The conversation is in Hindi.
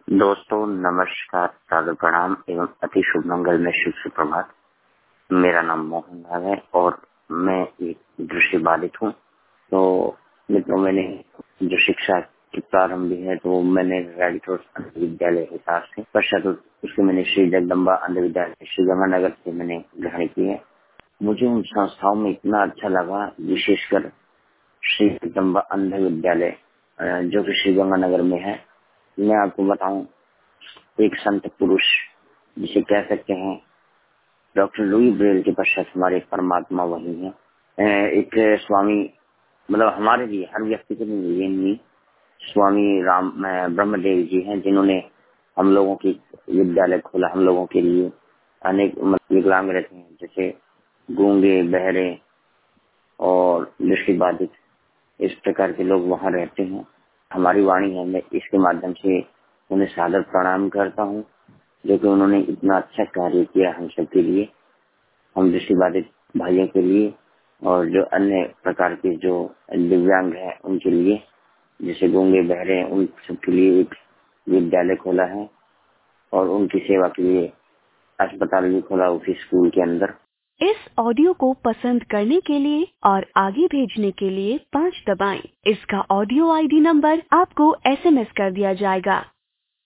दोस्तों नमस्कार, सादर प्रणाम एवं अति शुभ मंगल में शुभ सुप्रभात। मेरा नाम मोहन लाल है और मैं एक दृष्टि बाधित हूँ। तो मित्रों, मैंने जो शिक्षा की प्रारंभ है तो मैंने रेड क्रॉस अंध विद्यालय हिसार से, पश्चात उसके मैंने श्री जगदम्बा अंध विद्यालय श्री गंगानगर से मैंने ग्रहण की है। मुझे उन संस्थाओं में इतना अच्छा लगा, विशेषकर श्री जगदम्बा अंध विद्यालय जो कि श्री गंगानगर में है। मैं आपको बताऊं, एक संत पुरुष जिसे कह सकते हैं डॉक्टर लुई ब्रेल के पश्चात हमारे परमात्मा वही है। एक स्वामी, मतलब हमारे लिए, हर व्यक्ति के लिए नहीं, स्वामी राम ब्रह्मदेव जी हैं जिन्होंने हम लोगों की विद्यालय खोला। हम लोगों के लिए अनेक विकलांग रहते हैं, जैसे गूंगे, बहरे और दृष्टिबाधित, इस प्रकार के लोग वहाँ रहते हैं। हमारी वाणी है, मैं इसके माध्यम से उन्हें सादर प्रणाम करता हूँ, जो कि उन्होंने इतना अच्छा कार्य किया हम सबके लिए, हम दृष्टिबाधित भाइयों के लिए और जो अन्य प्रकार के जो दिव्यांग हैं उनके लिए, जैसे गूंगे बहरे हैं, उन सबके लिए एक विद्यालय खोला है और उनकी सेवा के लिए अस्पताल भी खोला उसी स्कूल के अंदर। इस ऑडियो को पसंद करने के लिए और आगे भेजने के लिए 5 दबाएं। इसका ऑडियो आईडी नंबर आपको SMS कर दिया जाएगा।